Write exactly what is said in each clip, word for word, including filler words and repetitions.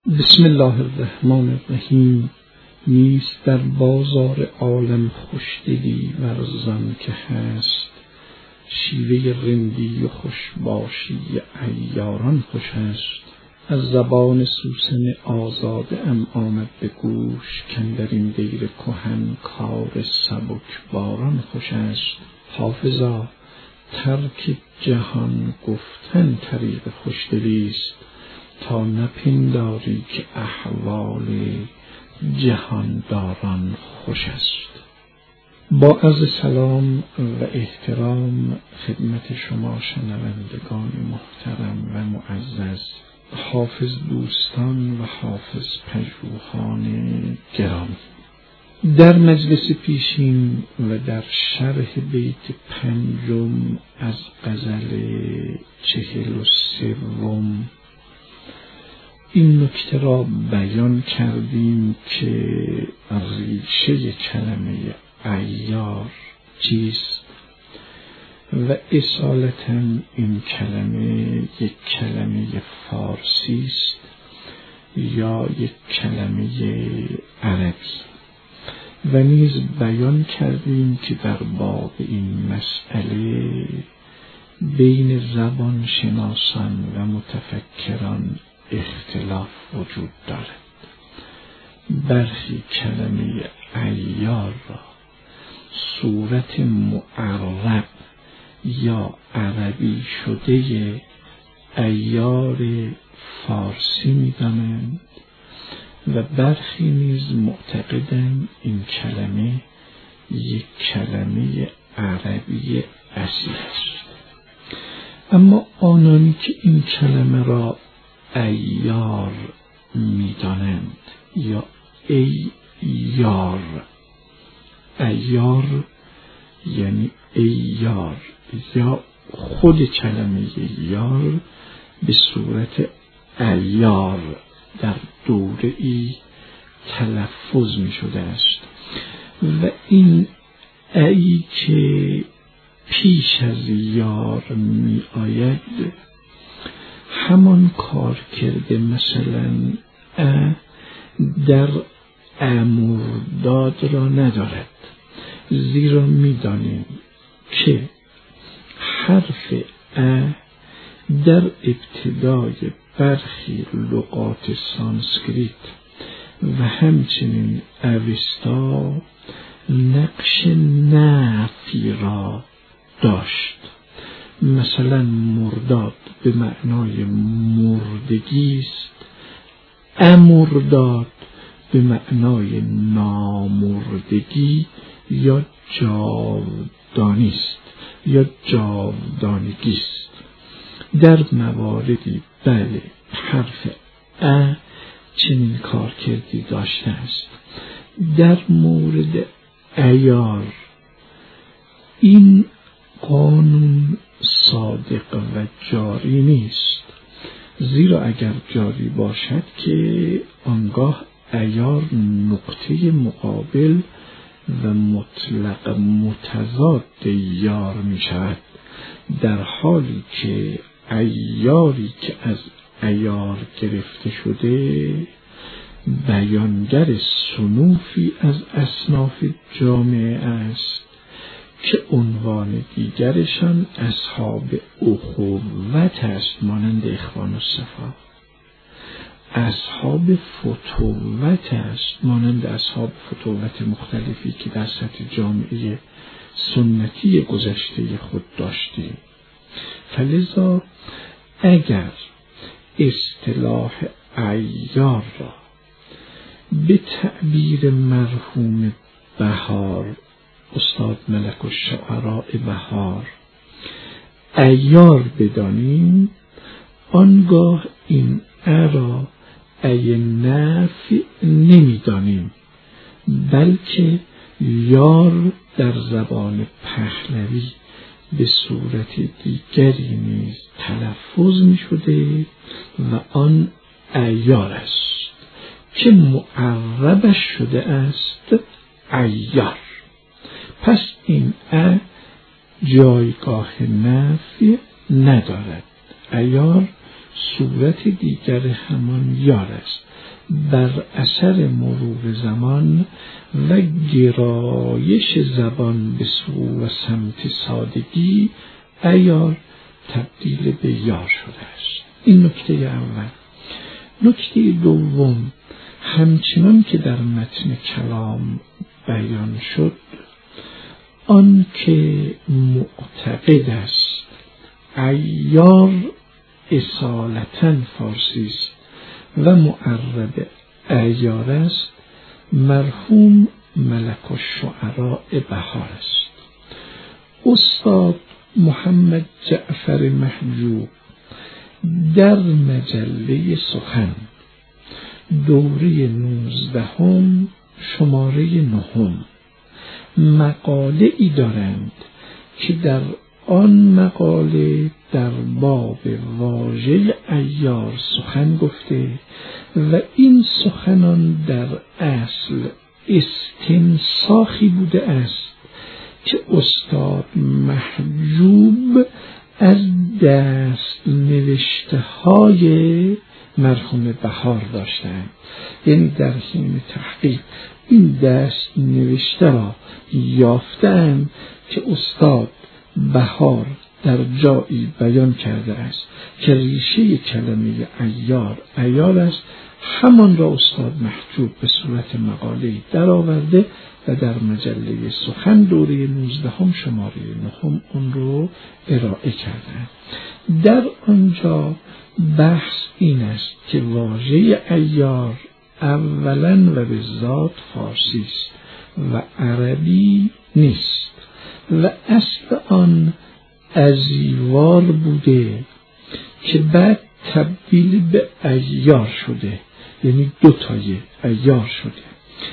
بسم الله الرحمن الرحیم. نیست در بازار عالم خوشدلی ورزان که هست، شیوه رندی و خوشباشی عیاران خوش است. از زبان سوسن آزاده ام آمد به گوش، کاندر این دیر کهن کار سبک باران خوش است. حافظا ترک جهان گفتن طریق خوشدلی است، تا نپنداری که احوال جهانداران خوش است. با عرض سلام و احترام خدمت شما شنوندگان محترم و معزز، حافظ دوستان و حافظ پژوهان گرامی، در مجلس پیشین و در شرح بیت پنجم از غزل چهل و سوم این نکته را بیان کردیم که ریشه کلمه عیار چیست و اصالتاً این کلمه یک کلمه فارسی است یا یک کلمه عربی، و نیز بیان کردیم که در باب این مسئله بین زبان شناسان و متفکران اختلاف وجود دارد. برخی کلمه عیار را صورت معرب یا عربی شده عیار فارسی می‌دانند و برخی نیز معتقدند این کلمه یک کلمه عربی اصلی است. اما آنانی که این کلمه را عیار می‌دانند یا ای یار، عیار یعنی ای یار، یا خود کلمه یار به صورت عیار در دوره ای تلفظ می شده است و این ای که پیش از یار می آید همان کار کرده، مثلا ا در امرداد را ندارد، زیرا می دانیم که حرف ا در ابتدای برخی لغات سانسکریت و همچنین اوستا نقش نفی را داشت. مثلا مرداد به معنای مردگی است، امرداد به معنای نامردگی یا جاودانی است یا جاودانگی است. در مواردی بله حرف ا چنین کار کردی داشته است. در مورد عیار این قانون صادق و جاری نیست، زیرا اگر جاری باشد که آنگاه عیار نقطه مقابل و مطلق متضاد یار می شود، در حالی که عیاری که از عیار گرفته شده بیانگر صنوفی از اصناف جامعه است که عنوان دیگرشان اصحاب اخوت است، مانند اخوان الصفا. اصحاب فتوت است، مانند اصحاب فتوت مختلفی که در سطح جامعه سنتی گذشته خود داشتیم. فلذا اگر اصطلاح عیار را به تعبیر مرحوم بهار، استاد ملک الشعراء بهار، عیار بدانیم، آنگاه این ا را ای نفی نمیدانیم، بلکه یار در زبان پهلوی به صورت دیگری نیز تلفظ می شده و آن عیار است که معربش شده است عیار. پس این ا جایگاه نفی ندارد. عیار صورت دیگر همان یار است بر اثر مرور زمان و گرایش زبان به سو و سمت سادگی عیار تبدیل به یار شده است. این نکته اول. نکته دوم، همچنان که در متن کلام بیان شد، آن که معتقد است عیار اصالتاً فارسی است و معرب عیار است، مرحوم ملک الشعراء بهار است. استاد محمد جعفر محجوب در مجله سخن دوره نوزدهم شماره نهم مقاله ای دارند که در آن مقاله در باب واژه عیار سخن گفته و این سخنان در اصل استنساخی بوده است که استاد محجوب از دست نوشته های مرحوم بهار داشتند. یعنی در حین تحقیق این دست نوشته را یافتند که استاد بهار در جایی بیان کرده است که ریشه کلمه عیار عیار است. همان را استاد محجوب به صورت مقاله در آورده و در مجله سخن دوره نوزدهم شماره نهم اون رو ارائه کردند. در آنجا بحث این است که واژه عیار اولا و به ذات فارسی است و عربی نیست و اصل آن ازیوار بوده که بعد تبدیل به عیار شده، یعنی دو تای عیار شده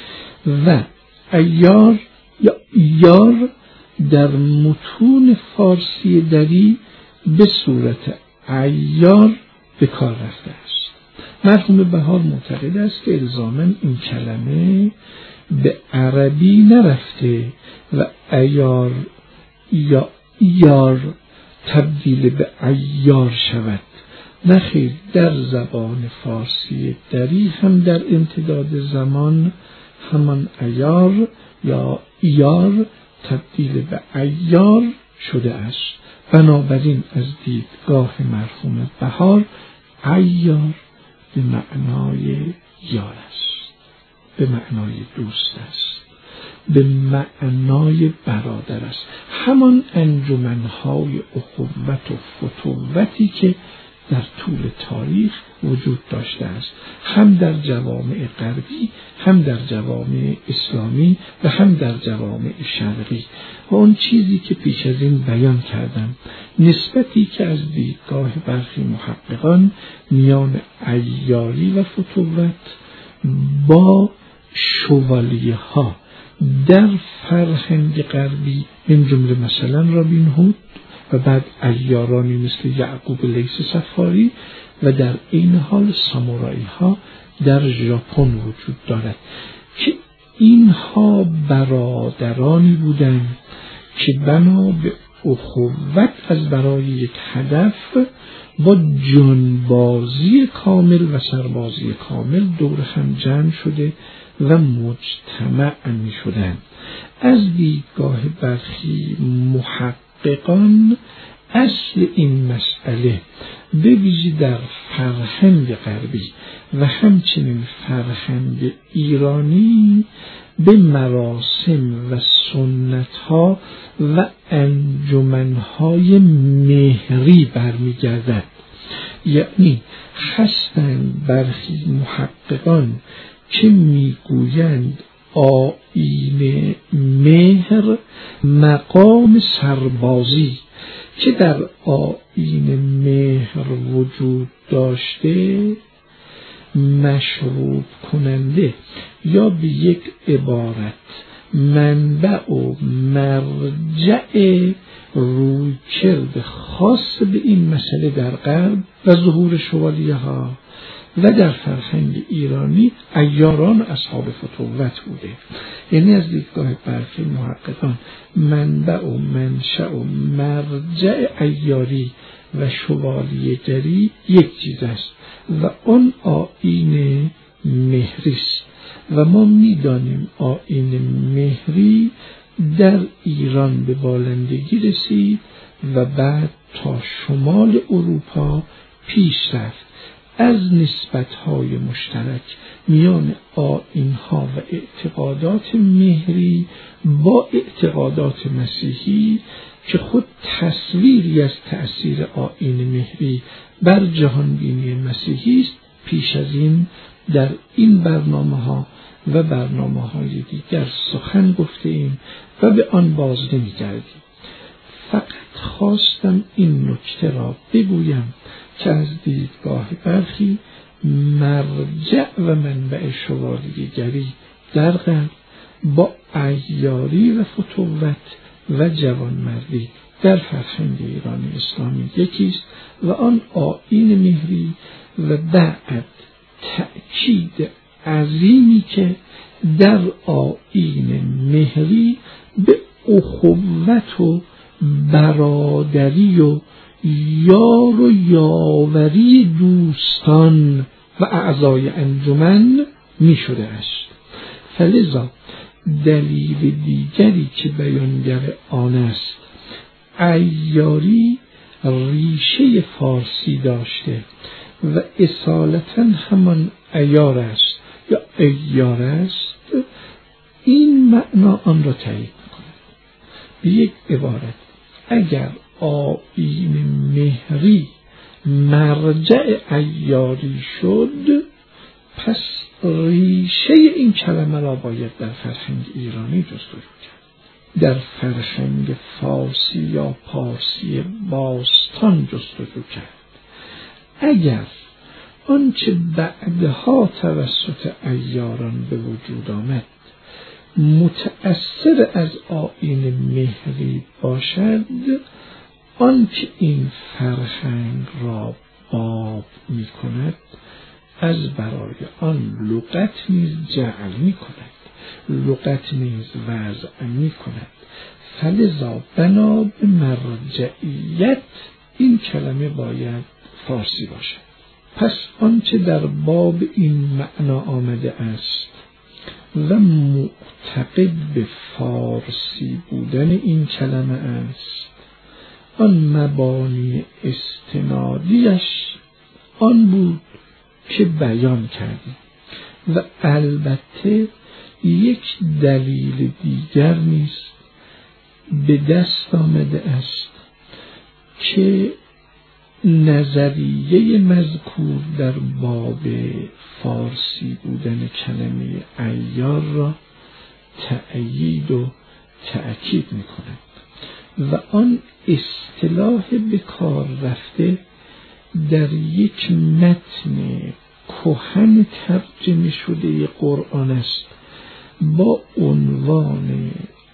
و عیار یا یار در متون فارسی دری به صورت عیار به کار رفته است. مرحوم بهار معتقد است که الزاماً این کلمه به عربی نرفته و عیار یا یار تبدیل به عیار شود. نخیر، در زبان فارسی دری هم در امتداد زمان همان عیار یا یار تبدیل به عیار شده است. بنابراین از دیدگاه مرحوم بهار عیار به معنای یار است، به معنای دوست است، به معنای برادر است. همان انجمنهای اخوت و فتوتی که در طول تاریخ وجود داشته است، هم در جوامع غربی، هم در جوامع اسلامی و هم در جوامع شرقی. و اون چیزی که پیش از این بیان کردم، نسبتی که از دیدگاه برخی محققان میان عیاری و فتوت با شوالیه ها در فرهنگ غربی، من جمله مثلا رابین هود و بعد عیارانی مثل یعقوب لیث صفاری و در این حال سامورایی ها در ژاپن وجود دارد که اینها برادرانی بودند که بنا به اخوت از برای یک هدف با جانبازی کامل و سربازی کامل دور هم جمع شده و مجتمع می شدند. از دیدگاه برخی محققان اصل این مسئله به ویژه در فرهنگ غربی و همچنین فرهنگ ایرانی به مراسم و سنت‌ها و انجمن‌های مهری برمیگردد. یعنی هستند برخی محققان که میگویند آیین مهر مقام سربازی که در آیین مهر وجود داشته مشروط کننده یا به یک عبارت منبع و مرجع رویکرد خاص به این مسئله در غرب و ظهور شوالیه ها و در فرهنگ ایرانی عیاران اصحاب فتوت بوده. یعنی از دیدگاه برخی محققان منبع و منشأ و مرجع عیاری و شوالیه‌گری یک چیز است و آن آیین مهری است و ما می‌دانیم آیین مهری در ایران به بالندگی رسید و بعد تا شمال اروپا پیش رفت. از نسبت‌های مشترک میان آیین‌ها و اعتقادات مهری با اعتقادات مسیحی که خود تصویری از تأثیر آیین مهری بر جهانبینی مسیحی است، پیش از این در این برنامه‌ها و برنامه‌های دیگر سخن گفته‌ایم و به آن باز نمی‌گردیم. فقط خواستم این نکته را بگویم که از دیدگاه برخی مرجع و منبع شوالیه‌گری در غرب با عیاری و فتوت و جوانمردی در فرهنگ ایران اسلامی یکیست و آن آیین مهری و بعد تأکید عظیمی که در آیین مهری به اخوت و برادری و یار و یاوری دوستان و اعضای انجمن می شده است. فلذا دلیل دیگری که بیانگر آن است، عیاری ریشه فارسی داشته و اصالتا همان عیار است یا عیار است، این معنا آن را تایید می‌کند. به یک عبارت، اگر آیین مهری مرجع عیاری شد، پس ریشه این کلمه را باید در فرهنگ ایرانی جستجو کرد. در فرهنگ فارسی یا پارسی باستان جستجو کرد. اگر آنچه بعدها توسط عیاران به وجود آمد متأثر از آیین مهری باشد، آنچه این فرهنگ را باب می کند از برای آن لغت نیز جعل می کند، لغت نیز وضع می کند. فلذا بنا به مرجعیت این کلمه باید فارسی باشد. پس آنچه در باب این معنا آمده است و معتقد به فارسی بودن این کلمه است، آن مبانی استنادیش آن بود که بیان کردیم و البته یک دلیل دیگر نیست به دست آمده است که نظریه مذکور در باب فارسی بودن کلمه عیار را تأیید و تأکید می کند و آن اصطلاح به کار رفته در یک متن کهن ترجمه شده قرآن است با عنوان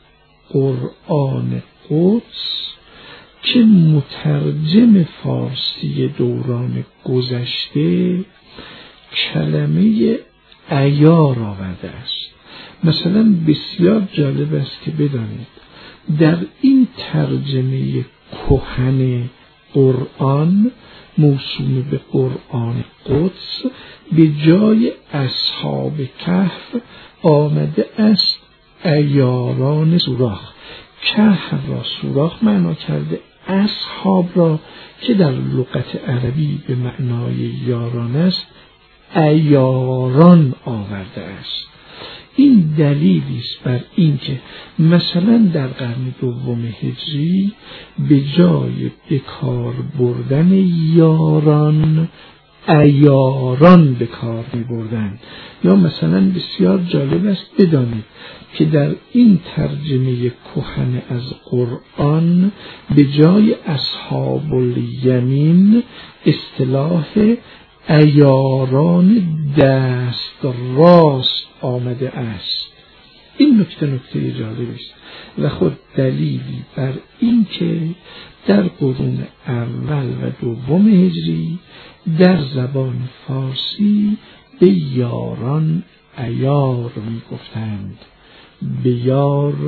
قرآن قدس که مترجم فارسی دوران گذشته کلمه عیار آورده است. مثلا بسیار جالب است که بدانید در این ترجمه کهن قرآن موسوم به قرآن قدس به جای اصحاب کهف آمده است عیاران سوراخ. کهف را سوراخ معنا کرده، اصحاب را که در لغت عربی به معنای یاران است عیاران آورده است. این دلیلی است بر اینکه مثلا در قرن دوم هجری به جای به کار بردن یاران عیاران به کار می بردن. یا مثلا بسیار جالب است بدانید که در این ترجمه کهن از قرآن به جای اصحاب الیمین اصطلاح عیاران دست راست آمده است. این نکته نکته جالبی است و خود دلیلی بر این که در قرون اول و دوم هجری در زبان فارسی به یاران عیار می گفتند، به یار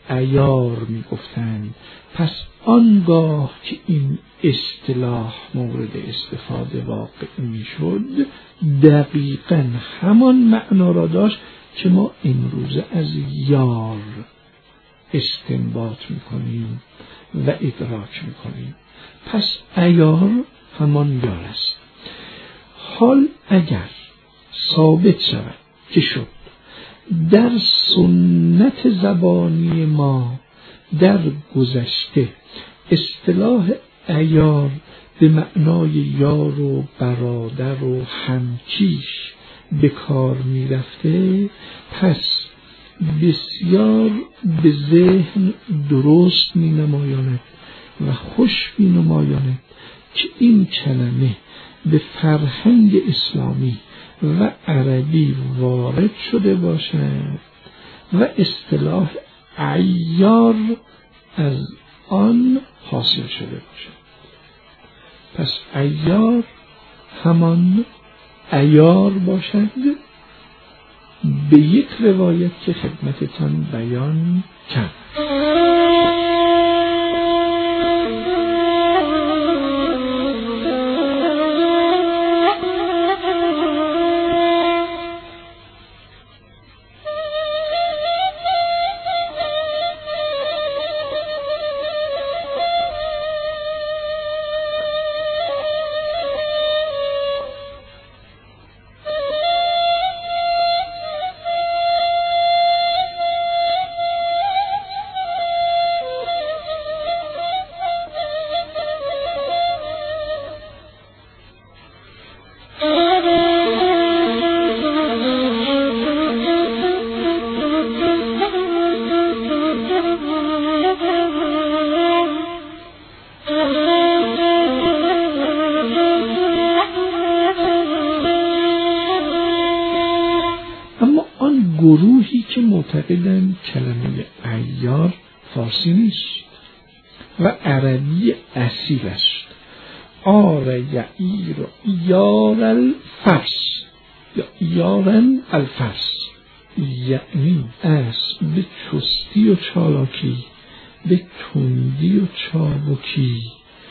عیار می گفتند. پس آنگاه که این اصطلاح مورد استفاده واقع می شد دقیقاً همان معنا را داشت که ما امروزه از یار استنباط می کنیم و ادراک می کنیم. پس عیار همان یار است. حال اگر ثابت شود که شد در سنت زبانی ما در گذشته اصطلاح عیار به معنای یار و برادر و همکیش به کار می رفته، پس بسیار به ذهن درست می نمایاند و خوش می نمایاند که این کلمه به فرهنگ اسلامی و عربی وارد شده باشد و اصطلاح عیار از آن حاصل شده باشد. پس عیار همان عیار باشد به یک روایت که خدمتتان بیان کرد. گروهی که معتقدند کلمه عیار فارسی نیست و عربی اصیل است. آر یعیر یار الفرس یا یارن الفرس، یعنی اسب به چستی و چالاکی، به تندی و چابکی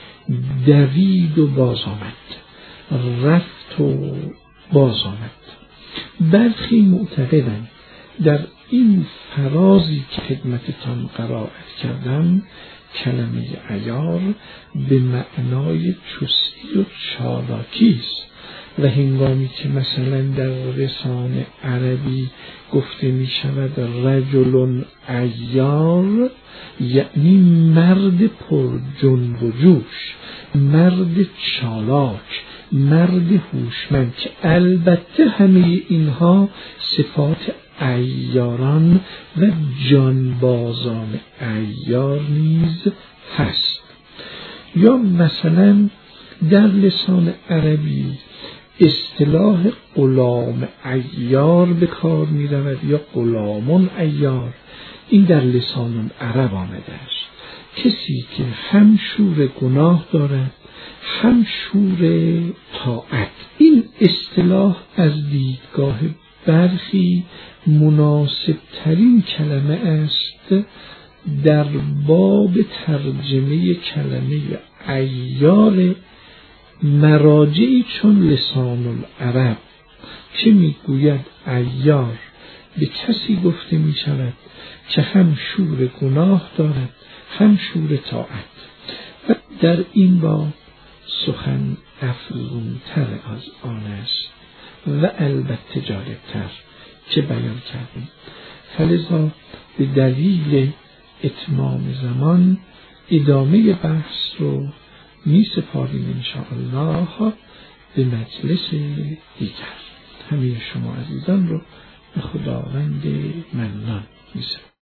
دوید و باز آمد، رفت و باز آمد. برخی معتقدند در این فرازی که خدمتتان قرائت کردم کلمه عیار به معنای چستی و چالاکی است و هنگامی که مثلا در لسان عربی گفته می شود رجل عیار، یعنی مرد پر جنب و جوش، مرد چالاک، مرد هوشمند، که البته همه اینها صفات عیاران و جانبازان عیار نیز هست. یا مثلا در لسان عربی اصطلاح غلام عیار به کار می رود یا غلامون عیار. این در لسان عرب آمده است، کسی که هم شور گناه دارد هم شور طاعت. این اصطلاح از دیدگاه برخی مناسب ترین کلمه است در باب ترجمه کلمه عیار مراجعی چون لسان العرب که میگوید عیار به کسی گفته می شود که هم شور گناه دارد هم شور طاعت. و در این باب سخن افزونتر از آن است و البته جالبتر که بیان کردیم. فلذا به دلیل اتمام زمان ادامه بحث رو می سپاریم انشاءالله به مجلس دیگر. همه شما عزیزان رو به خداوند منان می سپاریم.